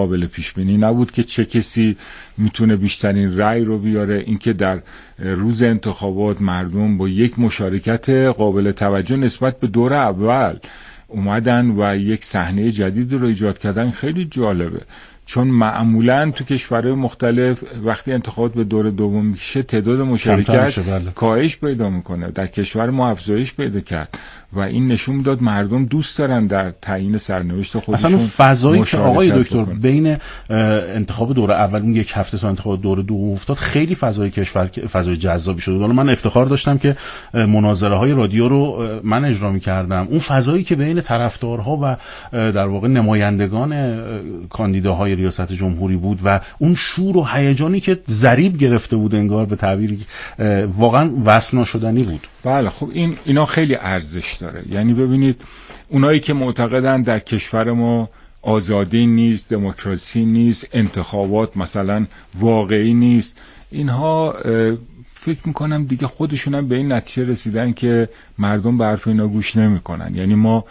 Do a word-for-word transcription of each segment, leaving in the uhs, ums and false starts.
قابل پیش بینی نبود که چه کسی میتونه بیشترین رأی رو بیاره. اینکه در روز انتخابات مردم با یک مشارکت قابل توجه نسبت به دور اول اومدن و یک صحنه جدید رو ایجاد کردن خیلی جالبه، چون معمولاً تو کشورهای مختلف وقتی انتخابات به دور دوم میشه تعداد مشارکت کاهش پیدا میکنه. در کشور ما افزایش پیدا کرد و این نشون میداد مردم دوست دارن در تعیین سرنوشت خودشون. اصلا فضایی که آقای دکتر بین انتخاب دور اول اون یک هفته تا انتخاب دور دوم افتاد خیلی فضای کشور فضای جذابی شد. حالا من افتخار داشتم که مناظره های رادیو رو من اجرا می‌کردم. اون فضایی که بین طرفدارها و در واقع نمایندگان کاندیداهای ریاست جمهوری بود و اون شور و هیجانی که ضریب گرفته بود انگار به تعبیری واقعا وصف ناشدنی بود. بله خب این اینا خیلی ارزش داره. یعنی ببینید اونایی که معتقدن در کشور ما آزادی نیست، دموکراسی نیست، انتخابات مثلا واقعی نیست، اینها فکر میکنم دیگه خودشون هم به این نتیجه رسیدن که مردم به حرف اینا گوش نمیکنن. یعنی ما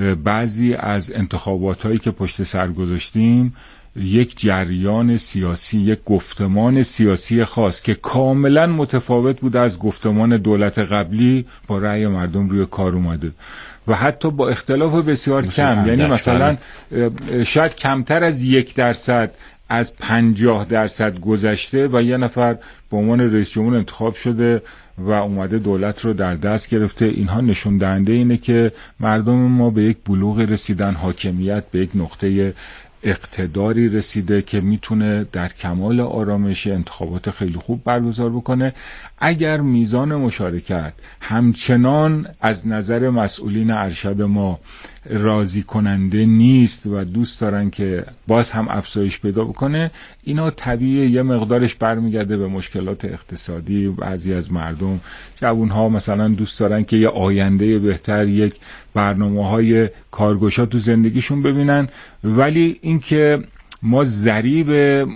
بعضی از انتخابات هایی که پشت سر گذاشتیم یک جریان سیاسی، یک گفتمان سیاسی خاص که کاملا متفاوت بود از گفتمان دولت قبلی با رأی مردم روی کار اومده و حتی با اختلاف بسیار کم. یعنی مثلا شاید کمتر از یک درصد از پنجاه درصد گذشته و یه نفر به عنوان رئیس جمهور انتخاب شده و اومده دولت رو در دست گرفته. اینها نشون دهنده اینه که مردم ما به یک بلوغ رسیدن، حاکمیت به یک نقطه اقتداری رسیده که میتونه در کمال آرامش انتخابات خیلی خوب برگزار بکنه. اگر میزان مشارکت همچنان از نظر مسئولین ارشد ما راضی کننده نیست و دوست دارن که باز هم افزایش پیدا بکنه، اینا طبیعیه یه مقدارش برمیگرده به مشکلات اقتصادی. بعضی از مردم، جوانها مثلا دوست دارن که یه آینده بهتر، یک برنامه‌های کارگشا تو زندگیشون ببینن، ولی اینکه ما ضریب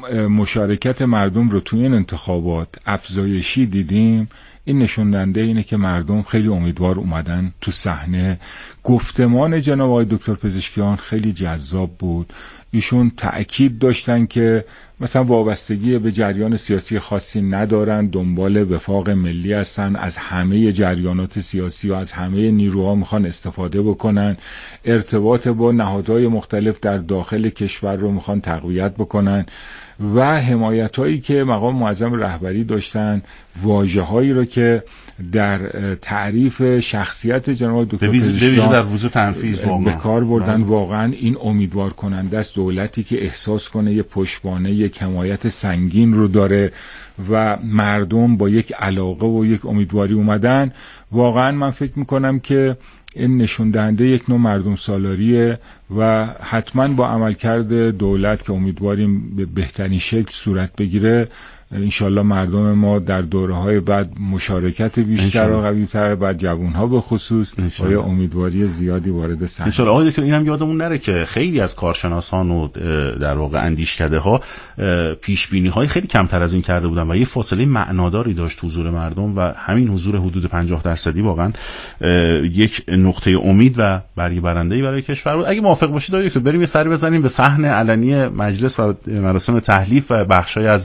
مشارکت مردم رو توی این انتخابات افزایشی دیدیم، این نشون دهنده اینه که مردم خیلی امیدوار اومدن تو صحنه. گفتمان جناب آقای دکتر پزشکیان خیلی جذاب بود. ایشون تأکید داشتن که مثلا وابستگی به جریان سیاسی خاصی ندارن، دنبال وفاق ملی هستن، از همه جریانات سیاسی و از همه نیروها میخوان استفاده بکنن، ارتباط با نهادهای مختلف در داخل کشور رو میخوان تقویت بکنن و حمایتایی که مقام معظم رهبری داشتن، واژه‌هایی رو که در تعریف شخصیت جناب دکتر پزشکیان در روز تنفیذ به کار بردن، واقعا این امیدوار کننده است. دولتی که احساس کنه یه پشتوانه، یک حمایت سنگین رو داره و مردم با یک علاقه و یک امیدواری اومدن، واقعا من فکر میکنم که این نشون دهنده یک نوع مردم سالاریه و حتما با عملکرد دولت که امیدواریم به بهترین شکل صورت بگیره، انشالله مردم ما در دوره‌های بعد مشارکت بیشتر و قوی‌تر، بعد جوان‌ها به خصوص با یه امیدواری زیادی وارد صحنه. انشالله. آقای دکتر اینم یادمون نره که خیلی از کارشناسان و در واقع اندیشکده‌ها پیش‌بینی‌های خیلی کمتر از این کرده بودن و یه فاصله معناداری داشت حضور مردم و همین حضور حدود پنجاه درصدی واقعا یک نقطه امید و برگ برنده‌ای برای کشور بود. اگه موافق باشید آقای دکتر بریم یه سری بزنیم به صحن علنی مجلس و مراسم تحلیف و بخشای از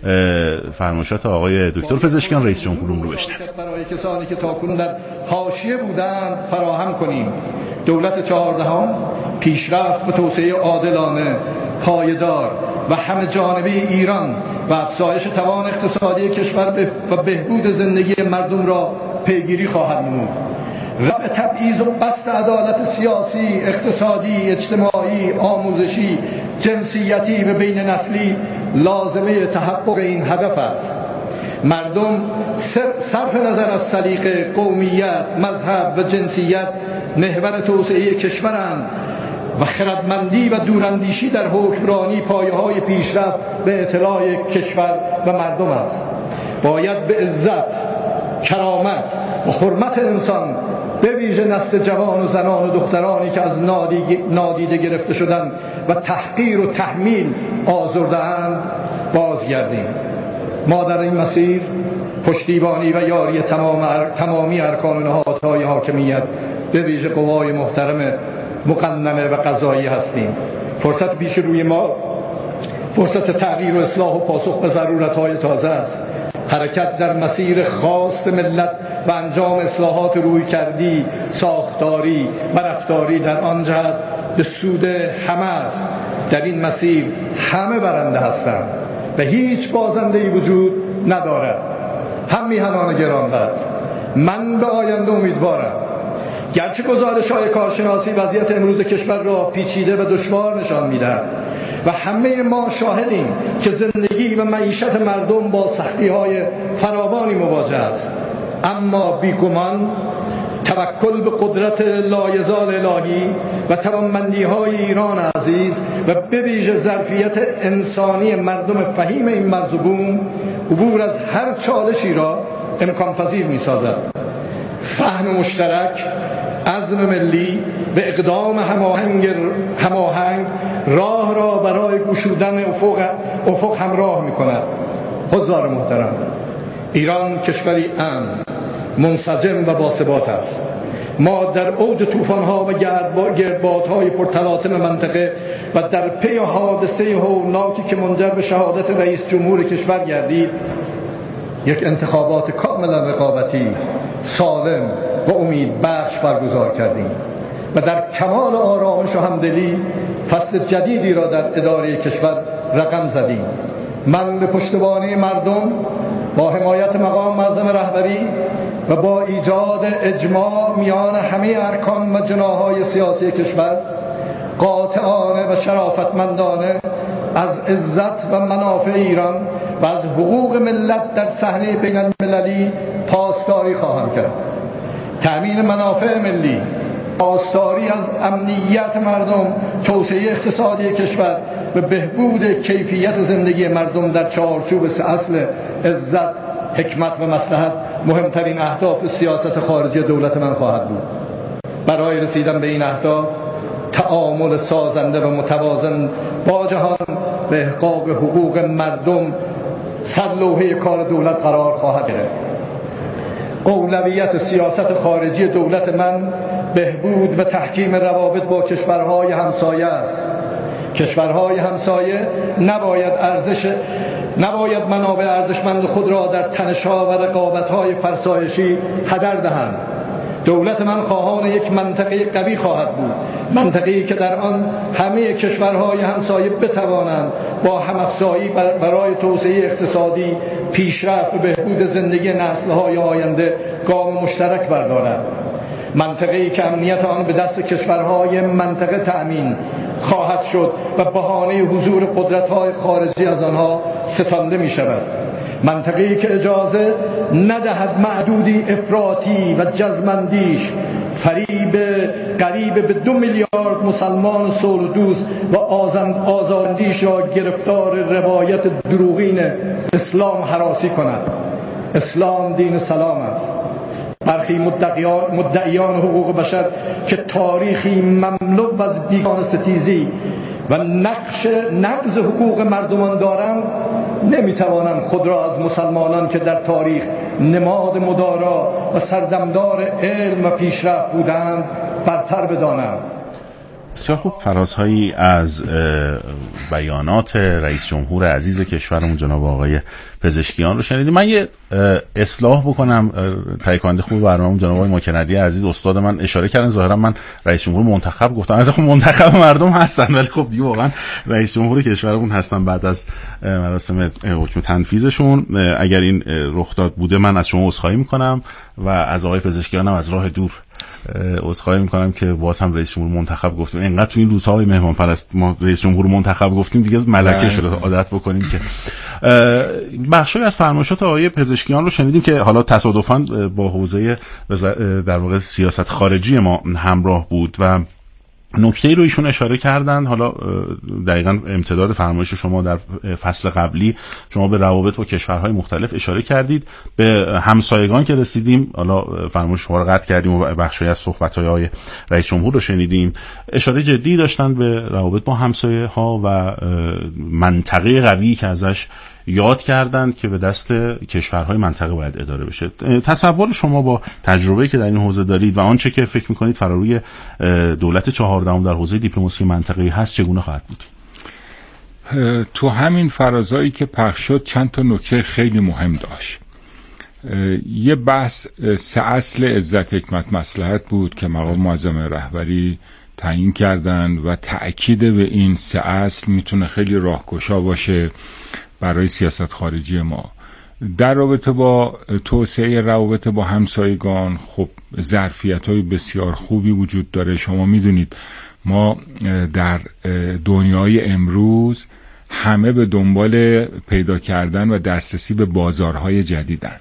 فرمایشات آقای دکتر پزشکیان رئیس جمهور رو بشنویم. برای کسانی که تاکنون در حاشیه بودند فراهم کنیم. دولت چهاردهم پیشرفت به توسعه عادلانه، پایدار و همه جانبه ایران و افزایش توان اقتصادی کشور و بهبود زندگی مردم را پیگیری خواهد نمود. رفع تبعیض و بسط عدالت سیاسی، اقتصادی، اجتماعی، آموزشی، جنسیتی و بین نسلی لازمه تحقق این هدف است. مردم صرف نظر از سلیقه، قومیت، مذهب و جنسیت محور توسعه کشورند و خردمندی و دوراندیشی در حکمرانی پایه‌های پیشرفت به اطلاع کشور و مردم است. باید به عزت، کرامت و حرمت انسان به ویژه نسل جوان و زنان و دخترانی که از نادیده گرفته شدند و تحقیر و تحمیل آزرده‌اند بازگردیم. ما در این مسیر پشتیبانی و یاری تمام تمامی ارکان نهادهای حاکمیت به ویژه قوای محترم مقننه و قضایی هستیم. فرصت پیش روی ما فرصت تغییر و اصلاح و پاسخ به ضرورت‌های تازه است. حرکت در مسیر خواست ملت و انجام اصلاحات رویکردی، ساختاری و رفتاری در آن جهت به سود همه است. در این مسیر همه برنده هستند و هیچ بازنده‌ای وجود ندارد. هم میهنان گرانقدر، من به آینده امیدوارم. گرچه گزارش‌های کارشناسی وضعیت امروز کشور را پیچیده و دشوار نشان می‌دهد و همه ما شاهدیم که زندگی و معیشت مردم با سختی‌های فراوانی مواجه است، اما بیگمان توکل به قدرت لایزال الهی و توانمندی‌های ایران عزیز و به ویژه ظرفیت انسانی مردم فهیم این مرزبون عبور از هر چالشی را امکان پذیر می‌سازد. فهم مشترک، عزم ملی و اقدام هماهنگ هماهنگ راه را برای گشودن افق افق همراه می‌کند. حضار محترم، ایران کشوری امن، منسجم و باثبات است. ما در اوج طوفان‌ها و گردبادهای پرتلاطم منطقه و در پی حادثه هولناکی که منجر به شهادت رئیس جمهور کشور گردید، یک انتخابات کاملا رقابتی، سالم و امیدبخش برگزار کردیم و در کمال آرامش و همدلی فصل جدیدی را در اداره کشور رقم زدیم. من به پشتیبانی مردم با حمایت مقام معظم رهبری و با ایجاد اجماع میان همه ارکان و جناح‌های سیاسی کشور قاطعانه و شرافتمندانه از عزت و منافع ایران و از حقوق ملت در صحنه بین المللی پاسداری خواهم کرد. تأمین منافع ملی، پاسداری از امنیت مردم، توسعه اقتصادی کشور و بهبود کیفیت زندگی مردم در چارچوب سه اصل عزت، حکمت و مصلحت مهمترین اهداف سیاست خارجی دولت من خواهد بود. برای رسیدن به این اهداف تعامل سازنده و متوازن با جهان به احقاق حقوق مردم سرلوحه کار دولت قرار خواهد گرفت. اولویت سیاست خارجی دولت من بهبود و تحکیم روابط با کشورهای همسایه است. کشورهای همسایه نباید ارزش نباید منابع ارزشمند خود را در تنش‌ها و رقابت‌های فرسایشی هدر دهند. دولت من خواهان یک منطقه قوی خواهد بود، منطقه‌ای که در آن همه کشورهای همسایه بتوانند با همافزایی برای توسعه اقتصادی، پیشرفت و بهبود زندگی نسل‌های آینده گام مشترک بردارند. منطقه‌ای که امنیت آن به دست کشورهای منطقه تأمین خواهد شد و بهانه حضور قدرت‌های خارجی از آنها ستانده می‌شود. منطقه‌ای که اجازه ندهد معدودی افراطی و جزمندیش فریب قریب به دو میلیارد مسلمان صلح دوست و آزاداندیش را گرفتار روایت دروغین اسلام هراسی کند. اسلام دین سلام است. برخی مدعیان حقوق بشر که تاریخی مملو از بیگانه ستیزی و نقش نقض حقوق مردمان دارند نمیتوانند خود را از مسلمانان که در تاریخ نماد مدارا و سردمدار علم و پیشرفت بودند برتر بدانند. بسیار خوب، فرازهایی از بیانات رئیس جمهور عزیز کشورمون جناب آقای پزشکیان رو شنیدیم. من یه اصلاح بکنم، تهیه کننده خوب برنامه‌مون جناب آقای ماکنردی عزیز استاد من اشاره کردن ظاهرا من رئیس جمهور منتخب گفتم. البته خب منتخب مردم هستن، ولی خب دیگه واقعا رئیس جمهور کشورمون هستن بعد از مراسم حکم تنفیذشون. اگر این رخ داد بوده من از شما عذرخواهی میکنم و از آقای پزشکیان هم از راه دور عذرخواهی میکنم که باز هم رئیس جمهور منتخب گفتیم. اینقدر تو این روزهای مهمان پرست ما رئیس جمهور منتخب گفتیم دیگه ملکه شده، عادت بکنیم که بخشی از فرمایشات آقای پزشکیان رو شنیدیم که حالا تصادفاً با حوزه در واقع سیاست خارجی ما همراه بود و نکته‌ای رو ایشون اشاره کردن. حالا دقیقاً امتداد فرمایش شما در فصل قبلی شما به روابط با کشورهای مختلف اشاره کردید، به همسایگان که رسیدیم حالا فرمایش شما رو قطع کردیم و بخشی از صحبت‌های آقای رئیس جمهور رو شنیدیم. اشاره جدی داشتن به روابط با همسایه‌ها و منطقه قوی که ازش یاد کردند که به دست کشورهای منطقه باید اداره بشه. تصور شما با تجربه‌ای که در این حوزه دارید و آنچه که فکر می‌کنید فراروی دولت چهاردهم در حوزه دیپلماسی منطقه‌ای هست چگونه خواهد بود؟ تو همین فرازایی که پخش شد چند تا نکته خیلی مهم داشت. یه بحث سه اصل عزت حکمت مصلحت بود که مقام معظم رهبری تعیین کردن و تأکید به این سه اصل میتونه خیلی راهگشا باشه برای سیاست خارجی ما. در رابطه با توسعه روابط با همسایگان خب ظرفیت‌های بسیار خوبی وجود داره. شما میدونید ما در دنیای امروز همه به دنبال پیدا کردن و دسترسی به بازارهای جدیدن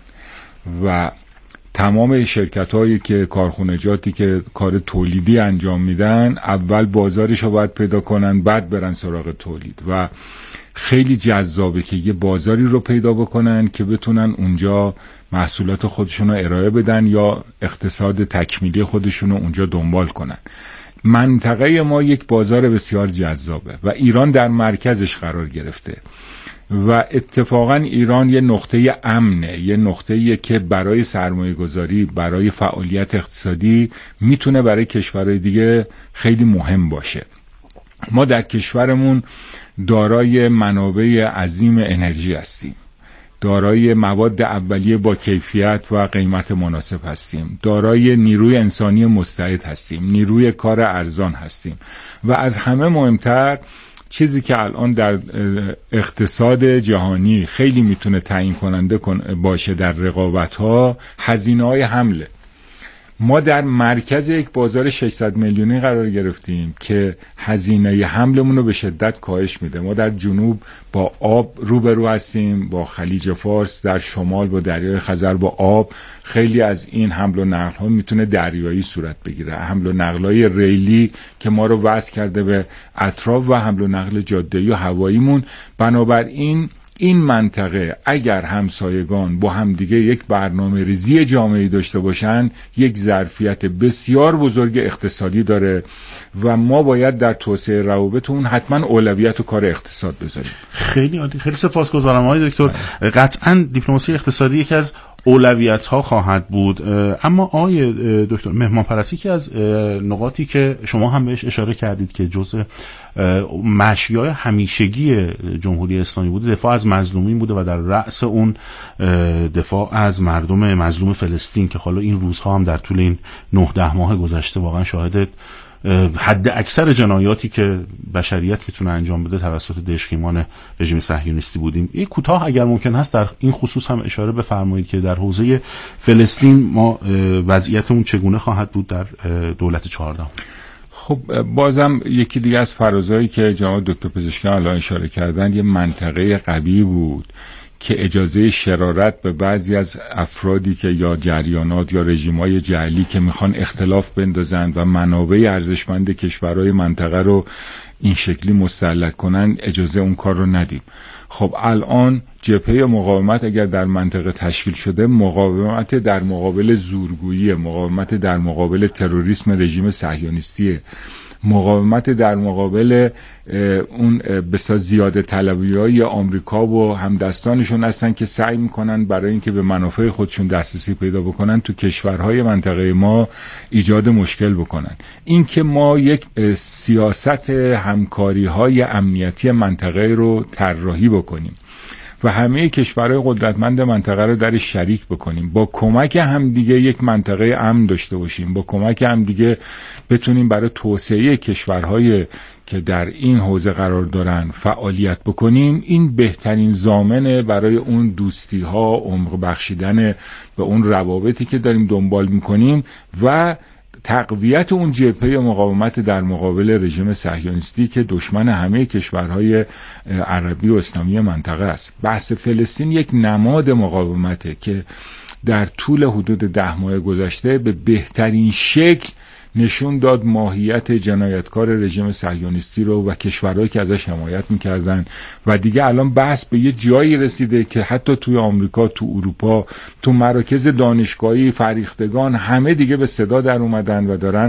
و تمام شرکت‌هایی که کارخونجاتی که کار تولیدی انجام میدن اول بازارش رو باید پیدا کنن بعد برن سراغ تولید و خیلی جذابه که یه بازاری رو پیدا بکنن که بتونن اونجا محصولات خودشون رو ارائه بدن یا اقتصاد تکمیلی خودشون رو اونجا دنبال کنن. منطقه ما یک بازار بسیار جذابه و ایران در مرکزش قرار گرفته و اتفاقا ایران یه نقطه امنه، یه نقطه‌ایه که برای سرمایه گذاری، برای فعالیت اقتصادی میتونه برای کشورهای دیگه خیلی مهم باشه. ما در کشورمون دارای منابع عظیم انرژی هستیم، دارای مواد اولیه با کیفیت و قیمت مناسب هستیم، دارای نیروی انسانی مستعد هستیم، نیروی کار ارزان هستیم و از همه مهمتر چیزی که الان در اقتصاد جهانی خیلی میتونه تعیین کننده باشه در رقابت‌ها، هزینه‌های حمله. ما در مرکز یک بازار ششصد میلیونی قرار گرفتیم که هزینه حملمون رو به شدت کاهش میده. ما در جنوب با آب روبرو هستیم، با خلیج فارس، در شمال با دریای خزر با آب. خیلی از این حمل و نقل ها میتونه دریایی صورت بگیره، حمل و نقل های ریلی که ما رو وصل کرده به اطراف و حمل و نقل جاده‌ای و هواییمون. بنابراین این منطقه اگر همسایگان با همدیگه یک برنامه ریزی جامعی داشته باشن یک ظرفیت بسیار بزرگ اقتصادی داره و ما باید در توسعه روابط اون حتما اولویت و کار اقتصاد بذاریم. خیلی عالی، خیلی سپاسگزارم آقای دکتر. قطعا دیپلماسی اقتصادی یکی از اولویت ها خواهد بود، اما آقای دکتر مهمان پرستی که از نقاطی که شما هم بهش اشاره کردید که جزء مشیای همیشگی جمهوری اسلامی بوده دفاع از مظلومین بوده و در رأس اون دفاع از مردم مظلوم فلسطین که حالا این روزها هم در طول این نه ده ماه گذشته واقعا شاهد حد اکثر جنایاتی که بشریت میتونه انجام بده توسط دژخیمان رژیم صهیونیستی بودیم. یک کوتاه اگر ممکن هست در این خصوص هم اشاره بفرمایید که در حوزه فلسطین ما وضعیتمون چگونه خواهد بود در دولت چهاردهم. خب بازم یکی دیگه از فرازایی که جناب دکتر پزشکیان الان اشاره کردن، یه منطقه قوی بود که اجازه شرارت به بعضی از افرادی که یا جریانات یا رژیم‌های جعلی که میخوان اختلاف بندازن و منابع ارزشمند کشورهای منطقه رو این شکلی مستهلک کنن، اجازه اون کار رو ندیم. خب الان جبهه مقاومت اگر در منطقه تشکیل شده، مقاومت در مقابل زورگویی، مقاومت در مقابل تروریسم رژیم صهیونیستی، مقاومت در مقابل اون بسیار زیاده طلبی‌های آمریکا و همدستانشون هستن که سعی میکنن برای اینکه به منافع خودشون دسترسی پیدا بکنن تو کشورهای منطقه ما ایجاد مشکل بکنن. این که ما یک سیاست همکاری‌های امنیتی منطقه رو طراحی بکنیم و همه کشورهای قدرتمند منطقه رو در شریک بکنیم، با کمک همدیگه یک منطقه امن داشته باشیم، با کمک همدیگه بتونیم برای توسعه کشورهای که در این حوزه قرار دارن فعالیت بکنیم، این بهترین ضامنه برای اون دوستی ها، عمق بخشیدن به اون روابطی که داریم دنبال میکنیم و تقویت اون جبهه مقاومت در مقابل رژیم صهیونیستی که دشمن همه کشورهای عربی و اسلامی منطقه است. بحث فلسطین یک نماد مقاومته که در طول حدود ده ماه گذشته به بهترین شکل نشون داد ماهیت جنایتکار رژیم صهیونیستی رو و کشورهایی که ازش حمایت میکردن و دیگه الان بحث به یه جایی رسیده که حتی توی آمریکا، تو اروپا، تو مراکز دانشگاهی، فریختگان همه دیگه به صدا در اومدن و دارن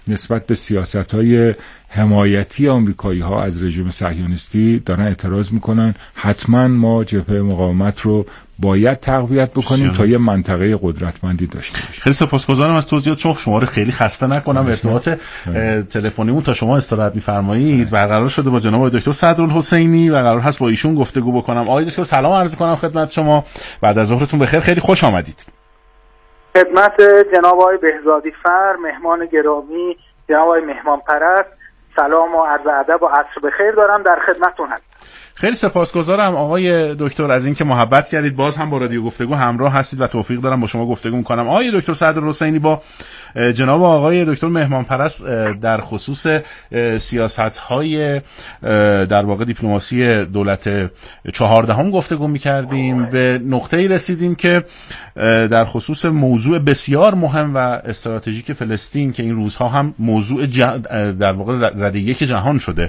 نسبت به سیاست‌های حمایتی آمریکایی‌ها از رژیم صهیونیستی دارن اعتراض میکنن. حتما ما جبهه مقاومت رو باید تقویت بکنیم تا یه منطقه قدرتمندی داشته باشیم. خیلی سپاسگزارم از توضیحات شما. شما رو خیلی خسته نکنم. ارتباط تلفنیمون تا شما استراحت می‌فرمایید برقرار شده با جناب دکتر صدرالحسینی و قرار هست با ایشون گفتگو بکنم. آقای دکتر سلام عرض کنم خدمت شما. بعد از ظهرتون بخیر. خیلی خوش آمدید. خدمت جناب آقای بهزادی فر، مهمان گرامی، جناب آقای مهمان پرست، سلام و عرض ادب و عصر بخیر دارم. در خدمتتون هستم. خیلی سپاسگزارم آقای دکتر از اینکه محبت کردید باز هم با رادیو گفتگو همراه هستید و توفیق دارم با شما گفتگو میکنم. آقای دکتر صدرالحسینی، با جناب آقای دکتر مهمان پرست در خصوص سیاست‌های در واقع دیپلماسی دولت چهاردهم گفتگو میکردیم. به نقطه‌ای رسیدیم که در خصوص موضوع بسیار مهم و استراتژیک فلسطین که این روزها هم موضوع جه... در واقع رده یک جهان شده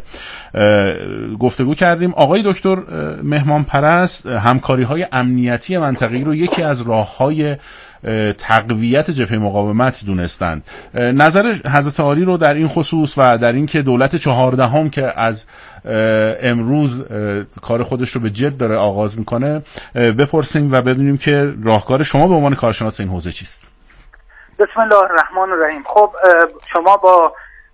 گفتگو کردیم. آقای دکتر مهمان پرست همکاری‌های امنیتی منطقه‌ای رو یکی از راه‌های تقویت جبهه مقاومت دونستند. نظر حضرت عالی رو در این خصوص و در این که دولت چهاردهم که از امروز کار خودش رو به جد داره آغاز میکنه بپرسیم و ببینیم که راهکار شما به عنوان کارشناس این حوزه چیست. بسم الله الرحمن الرحیم. خب شما با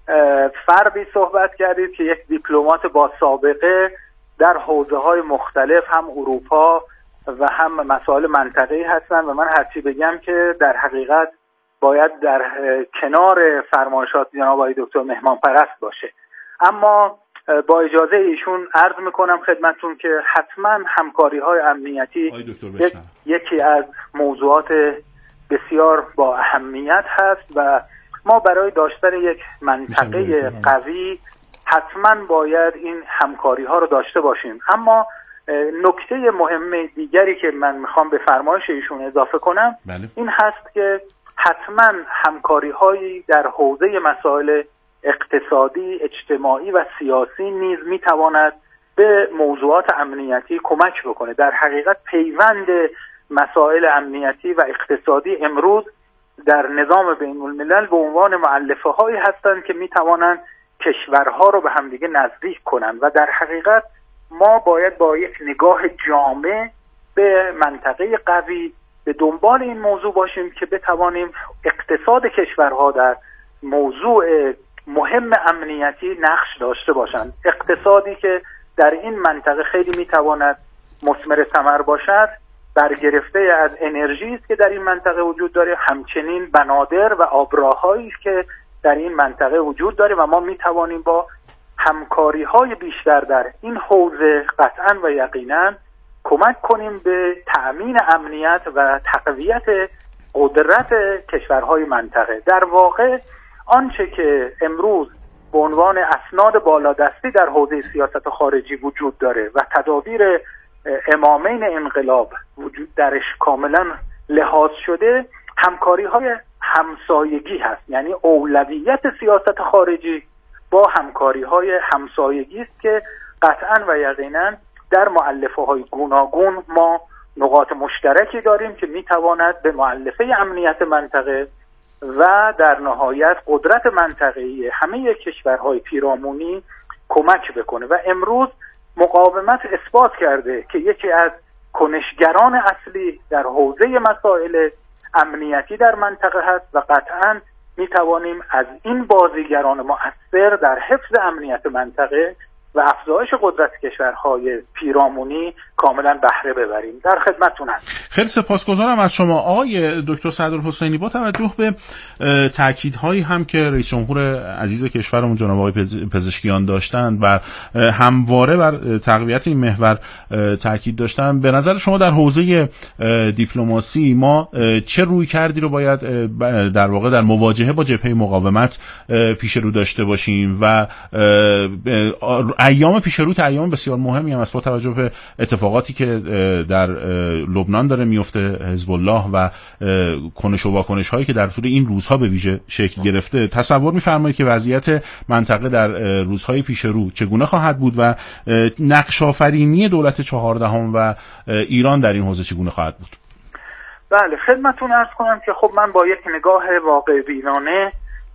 فردی صحبت کردید که یک دیپلمات با سابقه در حوزه‌های مختلف هم اروپا و هم مسائل منطقه‌ای هستن و من هرچی بگم که در حقیقت باید در کنار فرمایشات جناب آقای دکتر مهمان پرست باشه. اما با اجازه ایشون عرض میکنم خدمتتون که حتما همکاری‌های امنیتی یک، یکی از موضوعات بسیار با اهمیت هست و ما برای داشتن یک منطقه قوی حتما باید این همکاری‌ها رو داشته باشیم. اما نکته مهم دیگری که من میخوام به فرمایش ایشون اضافه کنم بله. این هست که حتما همکاری‌هایی در حوزه مسائل اقتصادی، اجتماعی و سیاسی نیز میتواند به موضوعات امنیتی کمک بکنه. در حقیقت پیوند مسائل امنیتی و اقتصادی امروز در نظام بین الملل به عنوان مؤلفه هایی هستند که میتوانند کشورها رو به همدیگه نزدیک کنند و در حقیقت ما باید با یک نگاه جامع به منطقه قوی به دنبال این موضوع باشیم که بتوانیم اقتصاد کشورها در موضوع مهم امنیتی نقش داشته باشند. اقتصادی که در این منطقه خیلی میتواند مثمر ثمر باشد برگرفته از انرژی است که در این منطقه وجود داره، همچنین بنادر و آبراهایی که در این منطقه وجود داره و ما میتوانیم با همکاری های بیشتر در این حوزه قطعا و یقینا کمک کنیم به تأمین امنیت و تقویت قدرت کشورهای منطقه. در واقع آنچه که امروز به عنوان اسناد بالادستی در حوزه سیاست خارجی وجود داره و تدابیر امامین انقلاب وجود درش کاملا لحاظ شده، همکاری های همسایگی هست. یعنی اولویت سیاست خارجی با همکاری های همسایگی است که قطعا و یقینا در مؤلفه های گوناگون ما نقاط مشترکی داریم که میتواند به مؤلفه امنیت منطقه و در نهایت قدرت منطقه‌ای همه کشورهای پیرامونی کمک بکنه. و امروز مقاومت اثبات کرده که یکی از کنشگران اصلی در حوزه مسائل امنیتی در منطقه هست و قطعاً می توانیم از این بازیگران مؤثر در حفظ امنیت منطقه و افزایش قدرت کشورهای پیرامونی کاملا بهره ببریم. در خدمتتون هستم. خیلی سپاسگزارم از شما آقای دکتر صدرالحسینی. با توجه به تاکیدهایی هم که رئیس جمهور عزیز کشورمون جناب آقای پزشکیان داشتند و همواره بر تقویت این محور تاکید داشتند، به نظر شما در حوزه دیپلماسی ما چه رویکردی رو باید در واقع در مواجهه با جبهه مقاومت پیش رو داشته باشیم و ایام پیش رو ایام بسیار مهمی هم است با توجه به اتفاقاتی که در لبنان داره میفته، حزب الله و کنش و واکنش هایی که در طول این روزها به ویژه شکل گرفته. تصور می‌فرمایید که وضعیت منطقه در روزهای پیش رو چگونه خواهد بود و نقش آفرینی دولت چهاردهم و ایران در این حوزه چگونه خواهد بود؟ بله، خدمتتون عرض کنم که خب من با یک نگاه واقع بینانه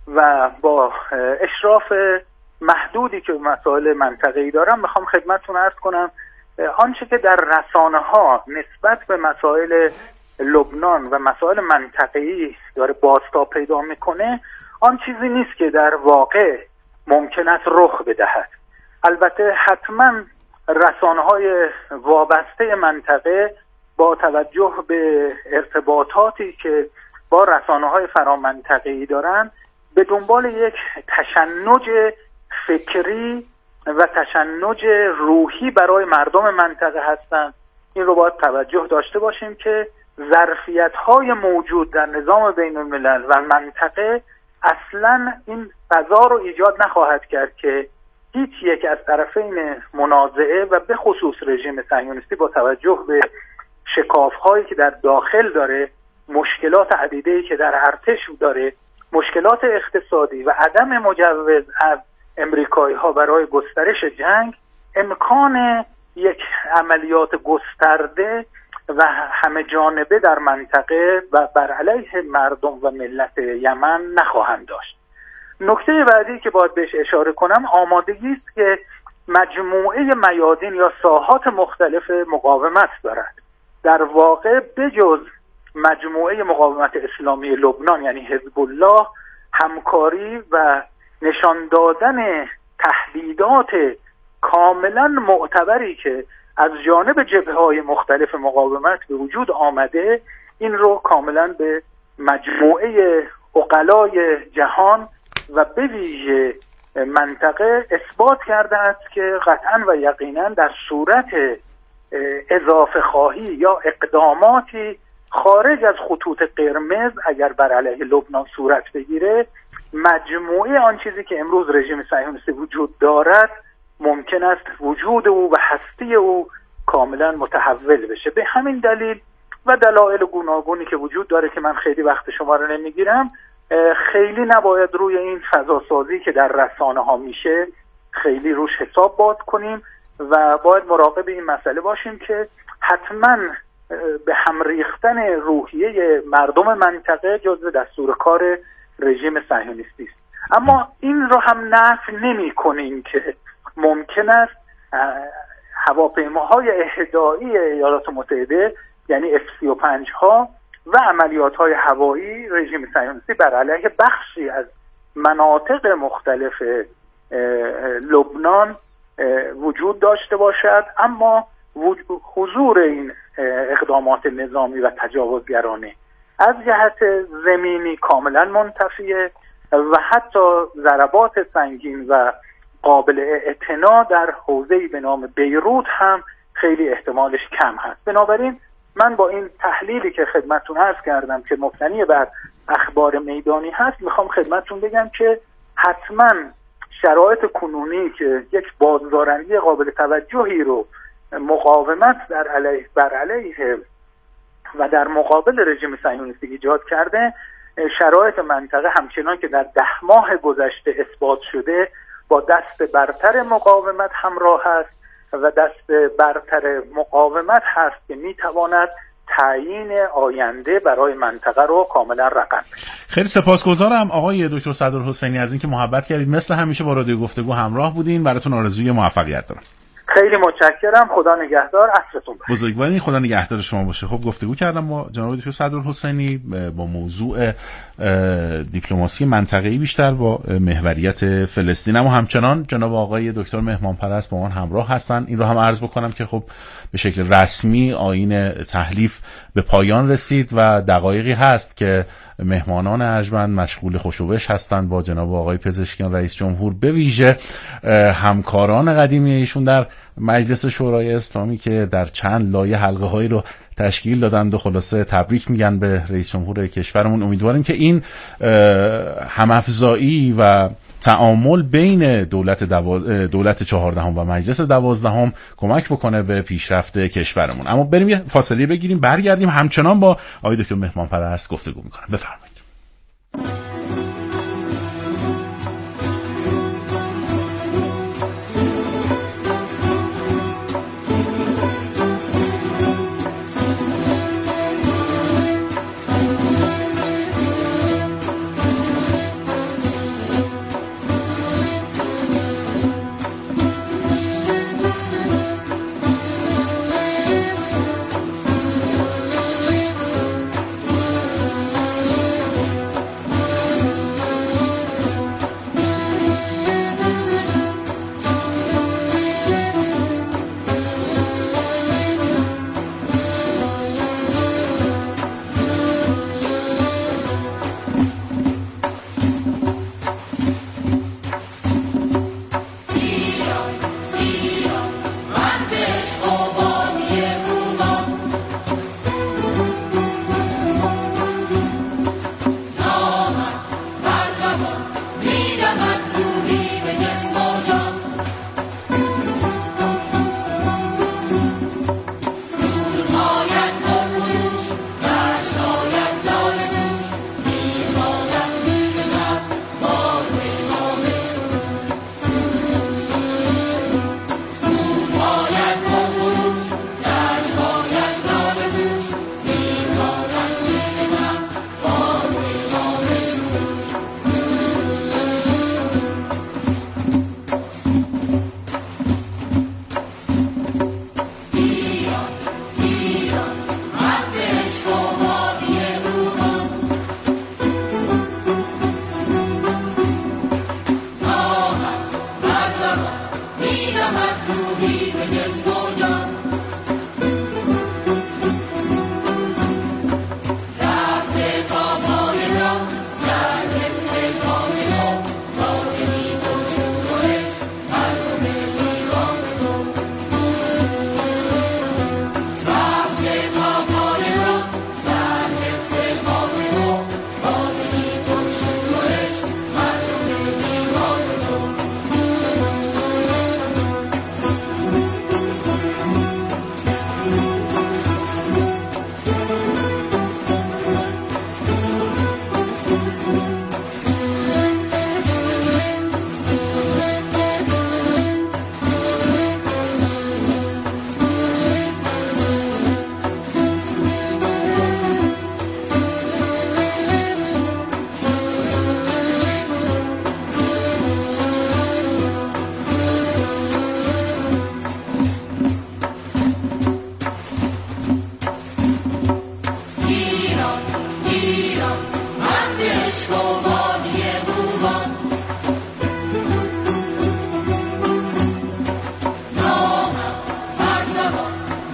و با اشراف محدودی که مسائل منطقه‌ای دارم میخوام خدمتتون عرض کنم آنچه که در رسانه ها نسبت به مسائل لبنان و مسائل منطقه‌ای داره بازتاب پیدا میکنه آن چیزی نیست که در واقع ممکن است رخ بدهد. البته حتما رسانه‌های وابسته منطقه با توجه به ارتباطاتی که با رسانه‌های فرامنطقه‌ای دارن به دنبال یک تشنج فکری و تشنج روحی برای مردم منطقه هستند. این رو باید توجه داشته باشیم که ظرفیت‌های موجود در نظام بین الملل و منطقه اصلاً این فضا رو ایجاد نخواهد کرد که هیچ یک از طرفین منازعه و به خصوص رژیم صهیونیستی با توجه به شکاف‌هایی که در داخل داره، مشکلات عدیده‌ای که در ارتش داره، مشکلات اقتصادی و عدم مجوز از امریکایی‌ها برای گسترش جنگ، امکان یک عملیات گسترده و همه جانبه در منطقه و بر علیه مردم و ملت یمن نخواهند داشت. نکته بعدی که باید بهش اشاره کنم آمادگی است که مجموعه میادین یا ساحات مختلف مقاومت دارد. در واقع بجز مجموعه مقاومت اسلامی لبنان یعنی حزب الله، همکاری و نشان دادن تهدیدات کاملا معتبری که از جانب جبهه‌های مختلف مقاومت به وجود آمده، این رو کاملا به مجموعه عقلای جهان و به ویژه منطقه اثبات کرده است که قطعا و یقینا در صورت اضافه خواهی یا اقداماتی خارج از خطوط قرمز اگر بر علیه لبنان صورت بگیره، مجموعه آن چیزی که امروز رژیم صهیونیستی وجود دارد ممکن است وجود او و هستی او کاملا متحول بشه. به همین دلیل و دلایل گوناگونی که وجود داره که من خیلی وقت شما رو نمیگیرم، خیلی نباید روی این فضاسازی که در رسانه ها میشه خیلی روش حساب باز کنیم و باید مراقب این مسئله باشیم که حتما به هم ریختن روحیه مردم منطقه جزو دستور کار رژیم صهیونیستی است. اما این رو هم نفی نمی کنیم که ممکن است هواپیماهای اهدایی ایالات متحده یعنی اف سی و پنج ها و عملیات های هوایی رژیم صهیونیستی بر علیه بخشی از مناطق مختلف لبنان وجود داشته باشد، اما حضور این اقدامات نظامی و تجاوزگرانه از جهت زمینی کاملا منتفیه و حتی ضربات سنگین و قابل اعتنا در حوزه‌ای به نام بیروت هم خیلی احتمالش کم هست. بنابراین من با این تحلیلی که خدمتتون عرض کردم که مبتنی بر اخبار میدانی هست، میخوام خدمتتون بگم که حتما شرایط کنونی که یک بازدارندگی قابل توجهی رو مقاومت در علیه بر علیه و در مقابل رژیم صهیونیستی ایجاد کرده، شرایط منطقه همچنان که در ده ماه گذشته اثبات شده با دست برتر مقاومت همراه است و دست برتر مقاومت هست که میتواند تعیین آینده برای منطقه رو کاملا رقم بده. خیلی سپاسگزارم آقای دکتر صدرالحسینی از اینکه محبت کردید، مثل همیشه با رادیو گفتگو همراه بودین. براتون آرزوی موفقیت دارم. خیلی متشکرم. خدا نگهدار. عصرتون بخیر. بزرگوارین. خدا نگهدار شما باشه. خب گفتگو کردم با جناب دکتر صدرالحسینی با موضوع دیپلماسی منطقه‌ای بیشتر با محوریت فلسطین، اما همچنان جناب آقای دکتر مهمانپرست با ما همراه هستن. این رو هم عرض بکنم که خب به شکل رسمی آیین تحلیف به پایان رسید و دقایقی هست که مهمانان ارجمند مشغول خوشوبش هستند با جناب آقای پزشکیان رئیس جمهور، به ویژه همکاران قدیمی ایشون در مجلس شورای اسلامی که در چند لایه حلقه هایی رو تشکیل دادند و خلاصه تبریک میگن به رئیس جمهور کشورمون. امیدواریم که این همافزایی و تعامل بین دولت دو... دولت چهاردهم و مجلس دوازدهم کمک بکنه به پیشرفت کشورمون. اما بریم یه فاصله بگیریم، برگردیم همچنان با آقای دکتر مهمانپرست گفتگو میکنم. بفرمایید.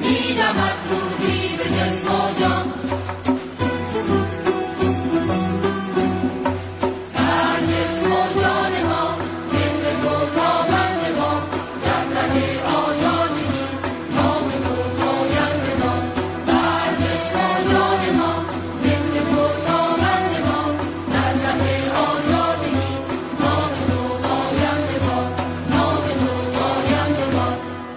میدمد روحی به جسم و جان. در جسم و جان ما ذکر تو تابنده ما، در ره آزادگی نام تو پاینده ما. در جسم و جان ما ذکر تو تابنده ما، در ره آزادگی نام تو پاینده ما، نام تو پاینده ما.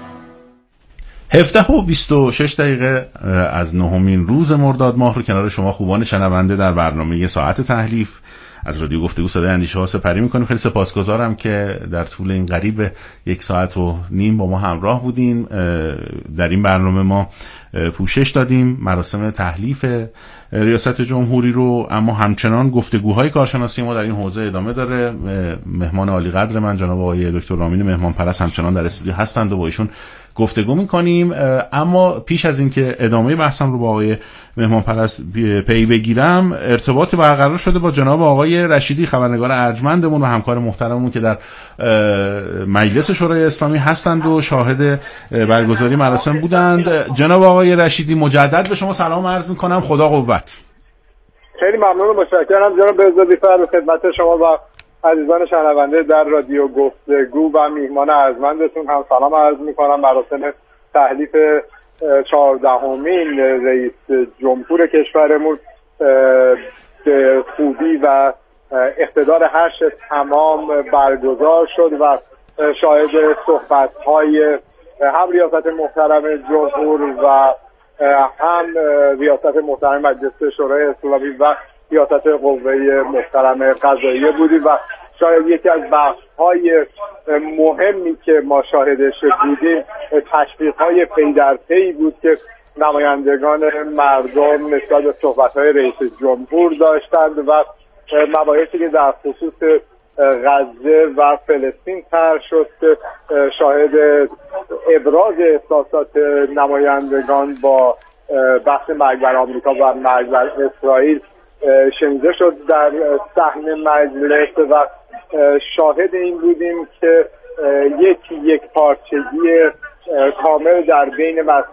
هفده و بیست و شش دقیقه از نهمین روز مرداد ماه رو کنار شما خوبان شنونده در برنامه ساعت تحلیف از رادیو گفتگو صدای اندیشه ها سپری میکنیم. خیلی سپاسگزارم که در طول این قریب یک ساعت و نیم با ما همراه بودین. در این برنامه ما پوشش دادیم مراسم تحلیف ریاست جمهوری رو، اما همچنان گفتگوهای کارشناسی ما در این حوزه ادامه داره. مهمان عالی قدر من جناب آقای دکتر رامین مهمان پرست همچنان در استودیو هستند و با ایشون گفتگو میکنیم. اما پیش از اینکه ادامه بحثم رو با آقای مهمان پرست پی بگیرم، ارتباط برقرار شده با جناب آقای رشیدی خبرنگار ارجمندمون و همکار محترممون که در مجلس شورای اسلامی هستند و شاهد برگزاری مراسم بودند. جناب آقای رشیدی مجدد به شما سلام عرض میکنم، خدا قوت. خیلی ممنون و متشکرم جناب بهزادی فر، خدمت شما و عزیزان شنونده در رادیو گفتگو و میهمان ارجمندتون هم سلام عرض میکنم. مراسم تحلیف چهاردهمین رئیس جمهور کشورمون به خوبی و اقتدار هشت تمام برگزار شد و شاهد صحبت‌های هم ریاست محترم جمهور و هم ریاست محترم مجلس شورای اسلامی و ریاست قوه محترم قضاییه بودیم و شاید یکی از بحث‌های مهمی که ما شاهدش بودیم تشویق‌های پی در پی بود که نمایندگان مردم نسبت به صحبت‌های رئیس جمهور داشتند و مباحثی که در خصوص غزه و فلسطین طرح شد که شاهد ابراز احساسات نمایندگان با بحث مرگ بر آمریکا و مرگ بر اسرائیل شنیده شد در صحن مجلس و شاهد این بودیم که یک یک پارچگی کامل در بین